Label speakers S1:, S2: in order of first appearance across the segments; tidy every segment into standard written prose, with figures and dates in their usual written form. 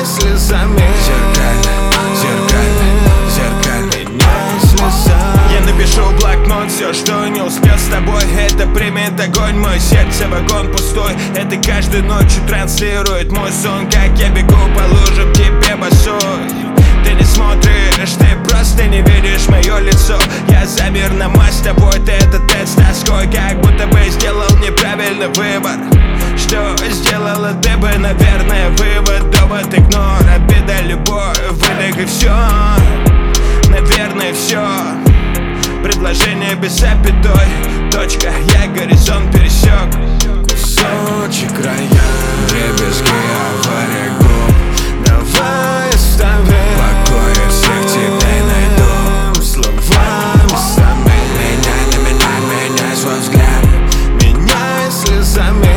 S1: слезами. Зеркальный, меняй слезами.
S2: Я напишу в блокнот все, что не успел с тобой. Это примет огонь, мой сердце вагон пустой. Это каждой ночью транслирует мой сон, как я бегу по лужам тебе босой. Ты не смотришь, ты просто не видишь мое лицо. Я замер на мост с тобой, ты этот с тоской, как будто бы сделал неправильный выбор. Что сделала ты бы, наверное, вывод, довод, игнор, обида, любовь, выдох и все. Наверное, все. Предложение без запятой. Точка, я горизонт пересек.
S1: Кусочек края, дребезги, авария губ. Давай оставим покоя, всех тебя найду. Словами сами. Меняй свой взгляд, меняй слезами.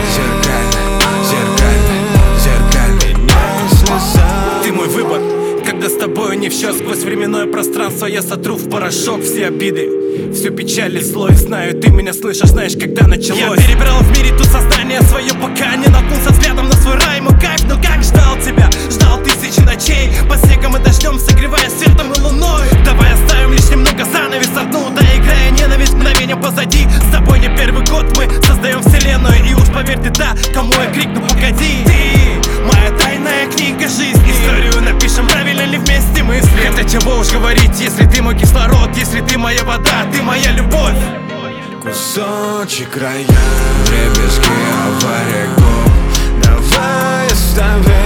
S1: Зеркальный, меняй слезами.
S3: Ты мой выбор, когда с тобой не все. Сквозь временное пространство я сотру в порошок все обиды, всю печаль и злость. Знаю, ты меня слышишь, знаешь, когда началось. Я перебрал в мире тут сознание свое, пока не наткнулся взглядом на свой рай. Мой кайф, но как ждал тебя, ждал тысячи ночей, под снегом и дождем, согревая светом и луной. Давай оставим лишь немного занавес одну, доиграя ненависть мгновением позади. С тобой не первый год мы создаем вселенную, и уж поверь ты, да, кому я крикну погоди. Ты моя тайная книга жизни, историю напишем, правильно ли вместе мысли. Хотя чего уж говорить, если ты мой кислород, если ты моя вода, ты моя любовь.
S1: Кусочек края, дребезги, авария губ. Давай оставим